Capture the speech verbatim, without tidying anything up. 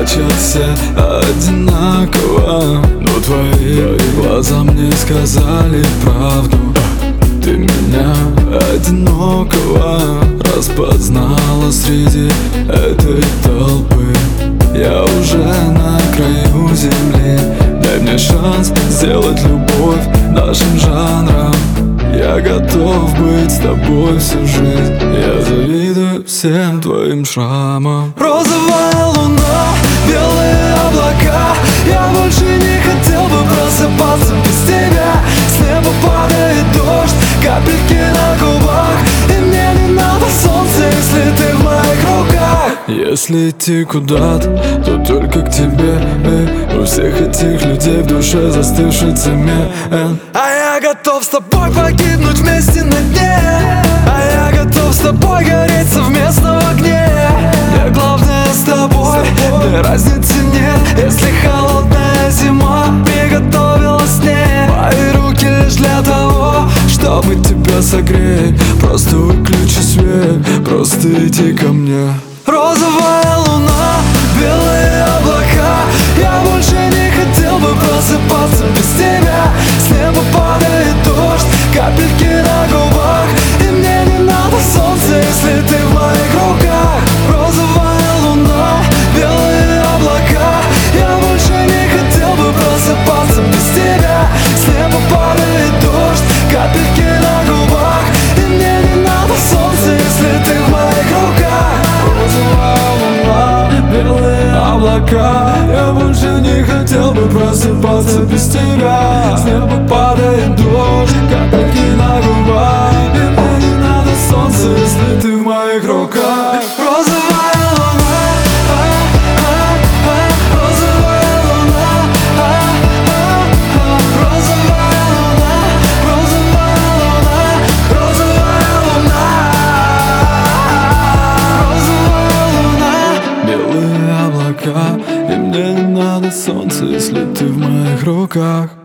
плачут все одинаково, но твои глаза мне сказали правду. Ты меня одинокого распознала среди этой толпы. Я уже на краю земли, дай мне шанс сделать любовь нашим жанром. Я готов быть с тобой всю жизнь, я завидую всем твоим шрамам. Розовая луна, белые облака, я больше не хотел бы просыпаться без тебя. С неба падает дождь, капельки на губах, и мне не надо солнце, если ты в моих руках. Если идти куда-то, то только к тебе, эй. У всех этих людей в душе застывший цемент. А я готов с тобой погибнуть вместе на дне, а я готов с тобой гореть совместно в огне. Мне главное с тобой, мне разницы нет. Если холодная зима приготовила снег, мои руки лишь для того, чтобы тебя согреть. Просто выключи свет, просто иди ко мне. Розовая луна, белые облака, я больше не хотел бы просыпаться без тебя. С неба падает дождь, капельки на губах, и мне не надо солнце, если ты в моих руках. Розовая луна, белые облака, я больше не хотел бы просыпаться без тебя. С неба падает дождь, капельки на губах, и мне не надо солнце, если ты в моих руках. Белые облака, я больше не хотел бы просыпаться без тебя. С неба падает дождь, капельки на губах, и мне не надо солнце, если ты в моих руках. Розовая луна, а, а, а, розовая луна, а, а, а, розовая луна, розовая луна, розовая луна, розовая луна. Белые облака, и мне не надо солнце, если ты в моих руках.